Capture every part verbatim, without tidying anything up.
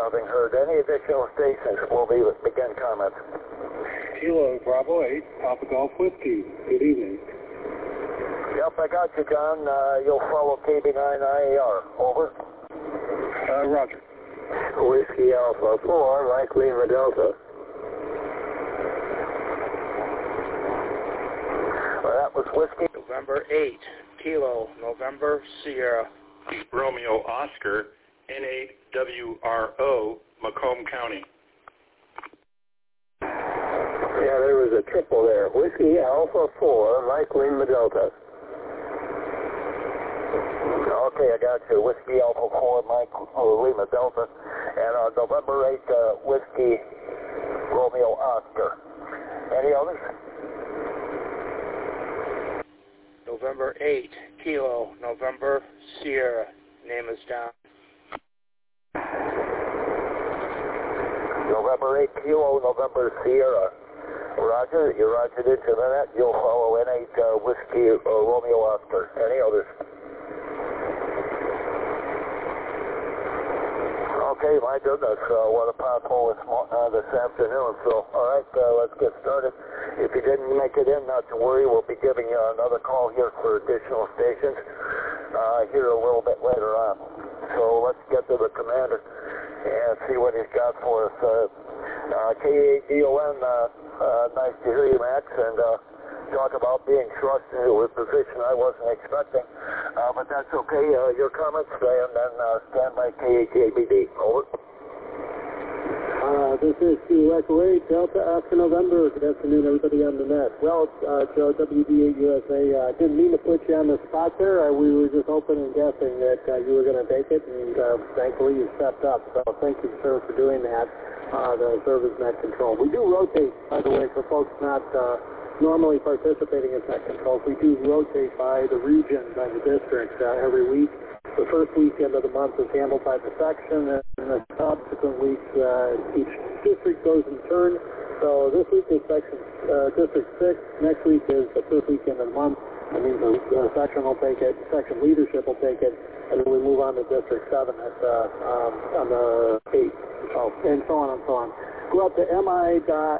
Nothing heard. Any additional stations will be begin comments. Kilo Bravo eight, Papa Golf Whiskey. Good evening. Yep, I got you, John. Uh, you'll follow K B nine I A R. Over. Uh, Roger. Whiskey Alpha four, Mike Lima Delta. Well, that was Whiskey. November eight, Kilo, November Sierra. Romeo Oscar, N eight W R O, Macomb County. Yeah, there was a triple there. Whiskey Alpha four, Mike Lima Delta. Okay, I got you. Whiskey Alpha four, Mike Lima Delta. And uh, November eighth, uh, Whiskey Romeo Oscar. Any others? November eighth, Kilo, November Sierra. Name is Don. November eighth, Kilo, November Sierra. Roger, you rogered into that. You'll follow N eight uh, Whiskey uh, Romeo Oscar. Any others? Okay, my goodness, uh, what a pothole this, uh, this afternoon. So, all right, uh, let's get started. If you didn't make it in, not to worry. We'll be giving you another call here for additional stations uh, here a little bit later on. So let's get to the commander and see what he's got for us. Uh, uh, K A D O N, uh, uh, nice to hear you, Max, and uh, talk about being thrust into a position I wasn't expecting. Uh, but that's okay. Uh, your comments, and then uh, stand by K H A B D. Over. Uh, this is Q Echo eight, Delta after November. Good afternoon, everybody on the net. Well, uh, Joe, W D eight U S A, uh, didn't mean to put you on the spot there. Uh, we were just hoping and guessing that uh, you were going to take it, and uh, thankfully you stepped up. So thank you, sir, for doing that. Uh, the service net control. We do rotate, by the way, for folks not uh, normally participating in net controls. We do rotate by the region, by the district uh, every week. The first weekend of the month is handled by the section, and the subsequent weeks, uh, each district goes in turn. So this week is section uh, District six. Next week is the first weekend of the month. That means the, the section will take it, section leadership will take it, and then we move on to District seven at, uh, um, on the eighth. So, and so on and so on. Go up to M I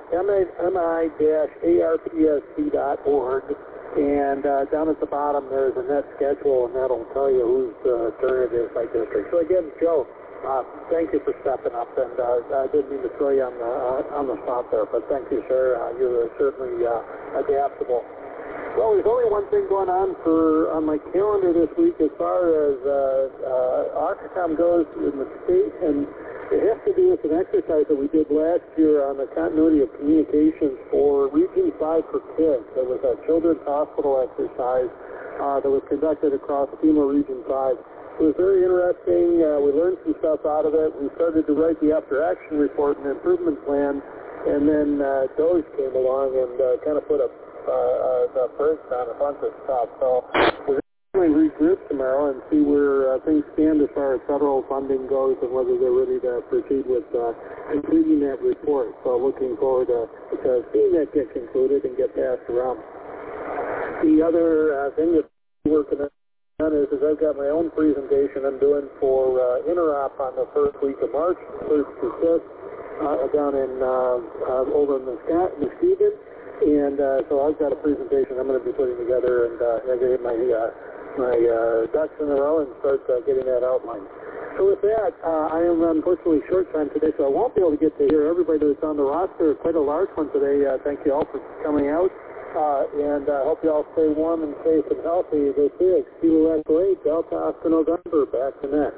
dash A R P S C dot org. And uh, down at the bottom, there's a net schedule, and that'll tell you whose uh, turn it is by district. So again, Joe, uh, thank you for stepping up, and uh, I didn't mean to throw you on the uh, on the spot there, but thank you, sir. Uh, you're certainly uh, adaptable. Well, there's only one thing going on for on my calendar this week as far as uh, uh, Oxfam goes in the state, and it has to do with an exercise that we did last year on the continuity of communications for Region five for Kids. It was a children's hospital exercise uh, that was conducted across FEMA Region five. It was very interesting. Uh, we learned some stuff out of it. We started to write the after-action report and improvement plan, and then uh, DOGE came along and uh, kind of put a uh, uh, the brakes on a bunch of stuff. So we're going to regroup tomorrow and see where uh, things stand as far as federal funding goes and whether they're ready to proceed with uh, completing that report. So looking forward to, to seeing that get concluded and get passed around. The other uh, thing that we're working on is, is I've got my own presentation I'm doing for uh, Interop on the first week of March, first to fifth, uh, down in uh, uh, over in Muskegon. And uh, so I've got a presentation I'm going to be putting together, and uh, I'm going to get my uh, my uh, ducks in a row and start uh, getting that outlined. So with that, uh, I am unfortunately short time today, so I won't be able to get to hear everybody that's on the roster. Quite a large one today. Uh, thank you all for coming out, uh, and I uh, hope you all stay warm and safe and healthy. This is Kilo Echo eight, Delta Oscar November, back to net.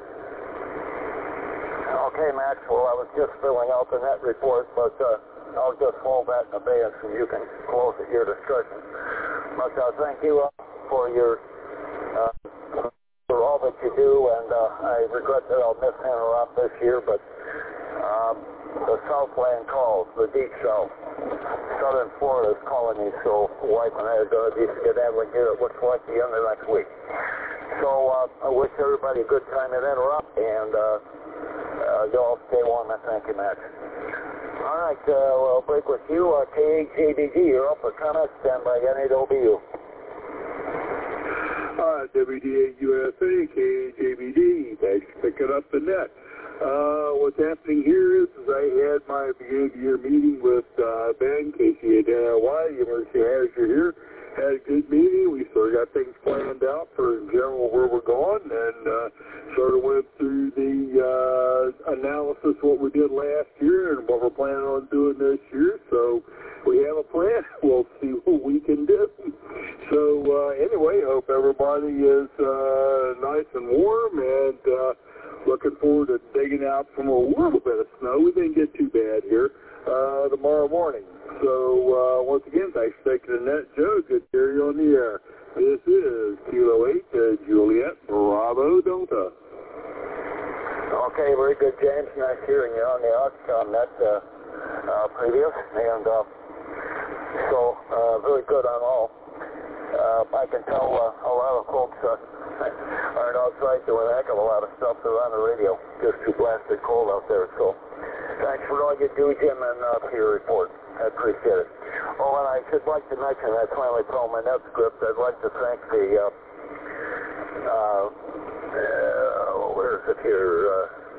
Okay, Max. Well, I was just filling out the net report, but uh, I'll just hold that in abeyance and you can close at your discretion. But uh, thank you uh, for your uh, for all that you do, and uh, I regret that I'll miss Interop this year, but um, the Southland calls, the deep south. Southern Florida is calling me, so wife and I are going to be skedaddling here. It looks like the end of next week. So uh, I wish everybody a good time at Interop, and uh, uh, you all stay warm, and thank you, Max. All right, uh, well, I'll break with you. Uh, K H A B D, you're up for comments. Stand by, N eight O B U. Uh, W D eight U S A, K H A B D, thanks for picking up the net. Uh, what's happening here is, is I had my beginning of the year meeting with uh, Ben, K C A D N L Y, Emergency Manager here. Had a good meeting. We sort of got things planned out for in general where we're going, and uh, sort of went through the uh, analysis of what we did last year and what we're planning on doing this year. So we have a plan. We'll see what we can do. So uh, anyway, hope everybody is uh, nice and warm, and uh, looking forward to digging out from a little bit of snow. We didn't get too bad here uh, tomorrow morning. So uh, once again, thanks for taking the net, Joe. Good to hear you on the air. This is Kilo eight, uh, Juliet, Bravo, Delta. Okay, very good, James. Nice hearing you on the Oxcom net uh, uh, previous, and uh, so uh, very good on all. Uh, I can tell uh, a lot of folks uh, aren't outside doing a heck of a lot of stuff. They're on the radio. Just too blasted cold out there. So thanks for all you do, Jim, and uh, for your report. I appreciate it. Oh, and I should like to mention, I finally put on my net script, I'd like to thank the, uh, uh, uh, where is it here, uh,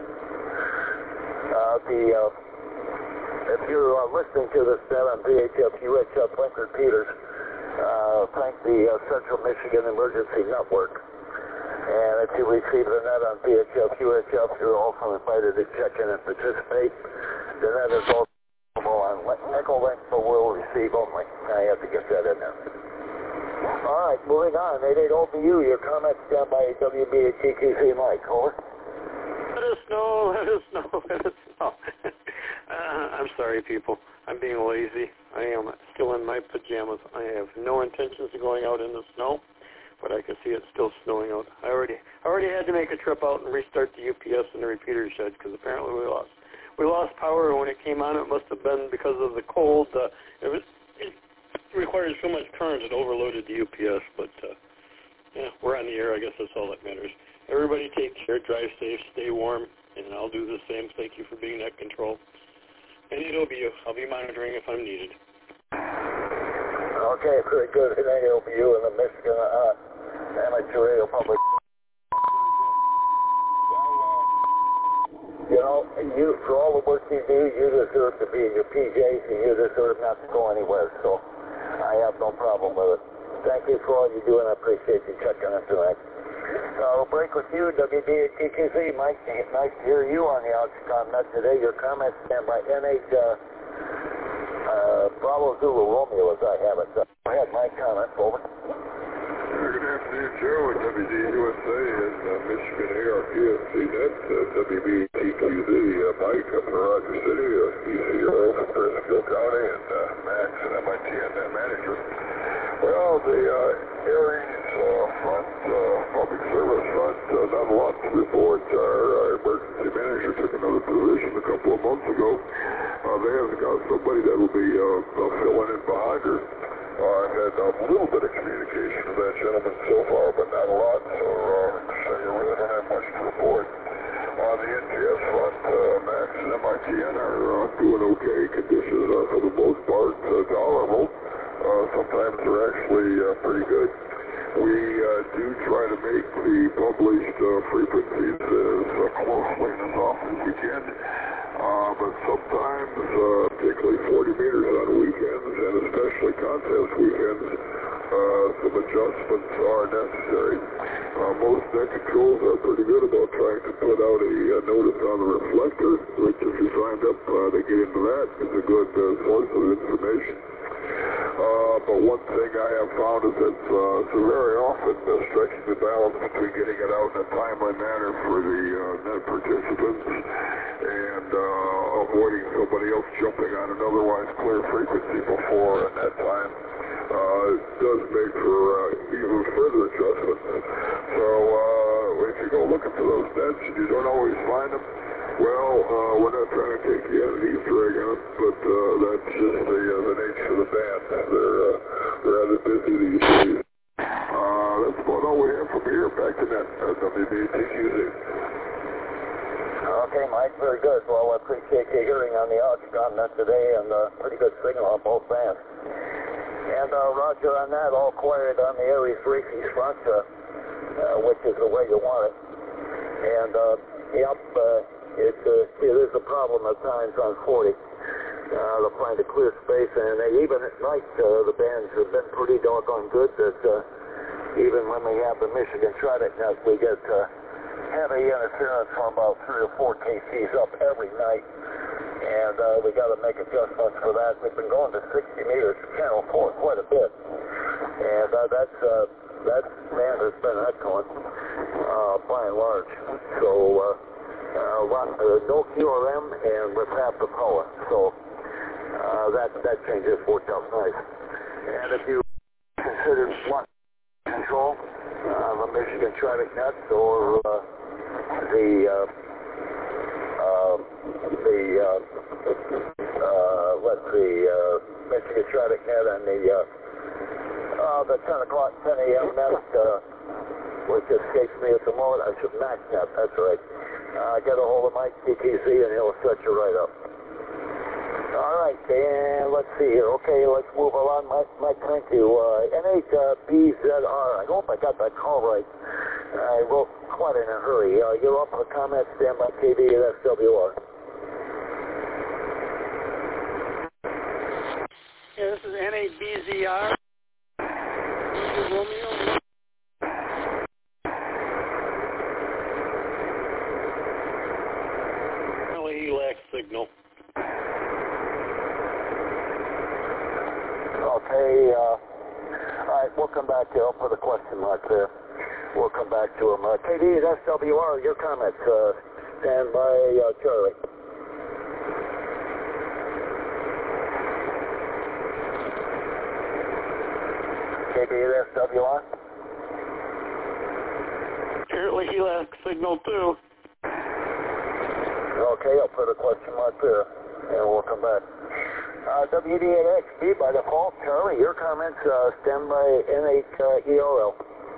uh, the, uh, if you're uh, listening to this net on V H F, U H F, Lincoln Peters, uh, thank the uh, Central Michigan Emergency Network. And if you receive the net on V H F, U H F, you're also invited to check in and participate. The net is also on Echo Link, but we'll receive only. I have to get that in there. All right, moving on. eight eight zero B U, your comments stand by W B A T Q Z Mike. Over. Let us know, let us know, let us know. uh, I'm sorry, people. I'm being lazy. I am still in my pajamas. I have no intentions of going out in the snow, but I can see it's still snowing out. I already, I already had to make a trip out and restart the U P S and the repeater shed because apparently we lost. We lost power, and when it came on, it must have been because of the cold. Uh, it, was, it required so much current it overloaded the U P S, but uh, yeah, we're on the air. I guess that's all that matters. Everybody take care, drive safe, stay warm, and I'll do the same. Thank you for being net control. And it'll be, I'll be monitoring if I'm needed. Okay, very good. eight eight zero B U in the Michigan uh, Amateur Radio Public. You know, you, for all the work you do, you deserve to be in your P Js, and you deserve not to go anywhere, so I have no problem with it. Thank you for all you do, and I appreciate you checking in tonight. Uh, we'll break with you, W B A T Q Z. Mike, nice to hear you on the Oxcom net today. Your comments stand by N H uh, uh, Bravo Zulu Romeo, as I have it. So go ahead, Mike, comments, over. Good afternoon, Joe, at W D U S A and uh, Michigan A R P S C net, uh, W B A T Q Z, uh, Mike up in Roger City, uh, E C O from Crescent County, and uh, Max and M I T N net manager. Well, the uh, Aries uh, front, uh, public service front, uh, not a lot to report. Our uh, emergency manager took another position a couple of months ago. Uh, they haven't got somebody that will be uh, uh, filling in behind her. Uh, I've had a little bit of communication with that gentleman so far, but not a lot, so, uh, so you really don't have much to report. On the N T S front, uh, Max and M I T N are uh, doing okay. Conditions are, for the most part, uh, tolerable. Uh, sometimes they're actually uh, pretty good. We uh, do try to make the published uh, frequencies as uh, closely and as often as we can. Uh, but sometimes, uh, particularly forty meters on weekends, and especially contest weekends, uh, some adjustments are necessary. Uh, most net controls are pretty good about trying to put out a, a notice on the reflector, which if you signed up, uh, they get into that. It's a good uh, source of information. Uh, but one thing I have found is that uh, so very often uh, striking the balance between getting it out in a timely manner for the uh, net participants and uh, avoiding somebody else jumping on an otherwise clear frequency before at that time uh, does make for uh, even further adjustments. So uh, if you go looking for those nets and you don't always find them, well, uh, we're not trying to take you out of the Easter egg on it, but uh, that's just the, uh, the nature of the band. They're uh, rather busy these days. Uh, that's about all we have from here. Back to net, uh, W B A T Q Z. Okay, Mike, very good. Well, I appreciate you hearing on the Oxcom net today, and uh, pretty good signal on both bands. And uh, Roger on that, all quiet on the Aries Reese's front, uh, uh, which is the way you want it. And, uh, yep, uh, it, uh, it is a problem at times on forty. Uh, to find a clear space, and uh, even at night, uh, the bands have been pretty doggone good that uh, even when we have the Michigan Trident Nut, we get uh, heavy interference from about three or four K Cs up every night, and uh, we got to make adjustments for that. We've been going to sixty meters channel four quite a bit, and uh, that's uh, that band has been excellent uh, by and large. So uh, uh, lot, uh, no Q R M and with half the power. So. Uh, that that changes worked out nice. And if you consider slot control, uh, the Michigan Trident Nut or uh, the uh, uh, the uh, uh, let's see, uh, Michigan Trident Nut and the uh, uh, the ten o'clock, ten A M net, uh, which escapes me at the moment. I should Mac Net. That's right. Uh, get a hold of Mike T K Z and he'll set you right up. All right, and let's see here. Okay, let's move along. Mike, Mike, thank you. Uh, N eight B Z R. I hope I got that call right. I wrote quite in a hurry. Uh, you're up for comment. Stand by K V at S W R. Yeah, this is N eight B Z R. Romeo. Well, he lacks signal. Okay, uh, all right, we'll come back to him for the question mark there. We'll come back to him. Uh, K D at S W R, your comments. Uh, stand by, uh, Charlie. K D at S W R? Apparently he lacks signal too. Okay, I'll put a question mark there, and we'll come back. Uh, W D eight X B by default. Charlie, your comments, uh, stand by N eight E R L.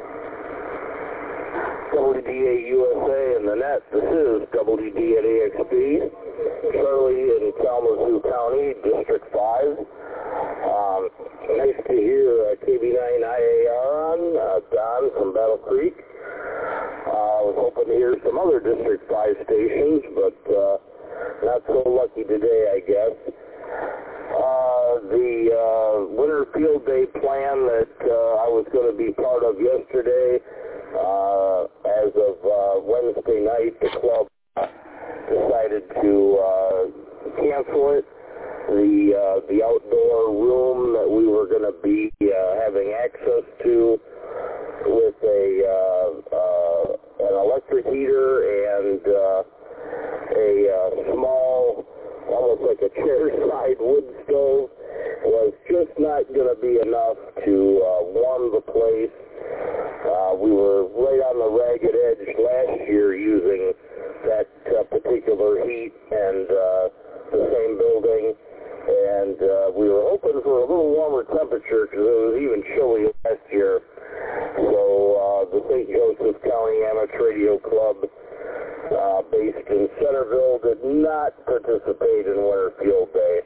W D eight U S A in the net. This is W D eight A X B. Charlie in Kalamazoo County, District five. Um, nice to hear uh, K B nine I A R on, uh, Don from Battle Creek. Uh, I was hoping to hear some other District five stations, but uh, not so lucky today, I guess. Uh, the uh, Winter Field Day plan that uh, I was going to be part of yesterday, uh, as of uh, Wednesday night, the club decided to uh, cancel it. The uh, the outdoor room that we were going to be uh, having access to with a uh, uh, an electric heater and uh, a uh, small, almost like a chair-side wood stove, was just not going to be enough to uh, warm the place. Uh, we were right on the ragged edge last year using that uh, particular heat and uh, the same building, and uh, we were hoping for a little warmer temperature because it was even chilly last year. So uh, the Saint Joseph County Amateur Radio Club, Uh, based in Centerville, did not participate in Winter Field Day.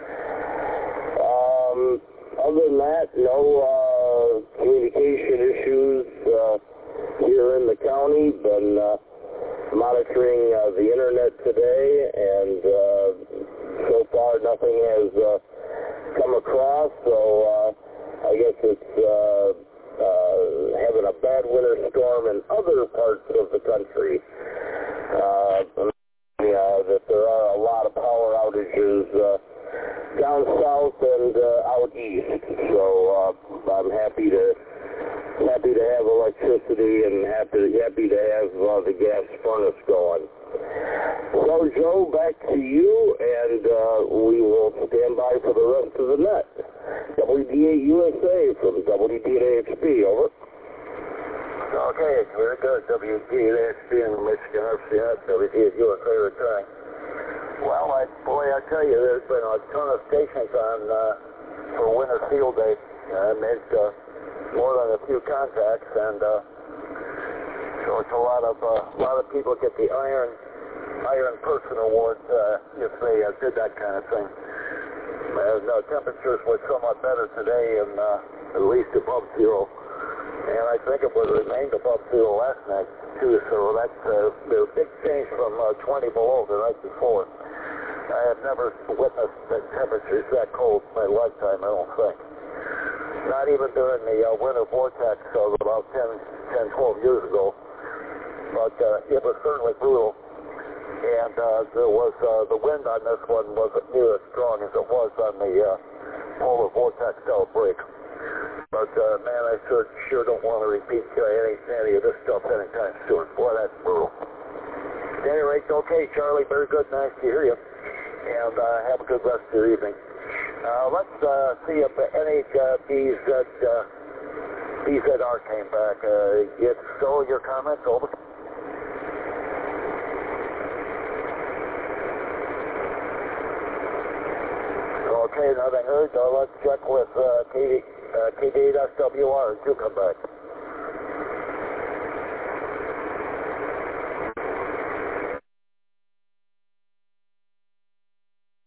Um, other than that, no uh, communication issues uh, here in the county. Been uh, monitoring uh, the internet today, and uh, so far nothing has uh, come across. So uh, I guess it's uh, uh, having a bad winter storm in other parts of the country. Uh, uh, that there are a lot of power outages uh, down south and uh, out east. So uh, I'm happy to happy to have electricity and happy happy to have uh, the gas furnace going. So Joe, back to you, and uh, we will stand by for the rest of the net. W D eight U S A from W D eight X B, over. Okay, very good. W D eight X B in Michigan R C S, W D eight U S A returning. Well, I, boy, I tell you, there's been a ton of stations on uh, for Winter Field Day. I made uh, more than a few contacts, and uh, so it's a lot of uh, a lot of people get the Iron Iron Person Award uh, if they uh, did that kind of thing. Uh, no, temperatures were somewhat better today, and uh, at least above zero. and I think it would have remained above zero last night too, so that's uh, a big change from uh, twenty below the night before. I have never witnessed the temperatures that cold in my lifetime, I don't think. Not even during the uh, winter vortex of about ten, twelve years ago, but uh, it was certainly brutal. And uh, there was uh, the wind on this one wasn't near as strong as it was on the uh, polar vortex outbreak. But uh, man, I sure sure don't want to repeat uh, any any of this stuff anytime soon. Boy, that's brutal. At any rate, okay, Charlie, very good, nice to hear you, and uh, have a good rest of your evening. Uh, let's uh, see if N H B Z uh, B Z R came back. Uh, if so, your comments over. Okay, nothing heard. Uh, let's check with uh, K D, uh, K D eight S W R. Do come back.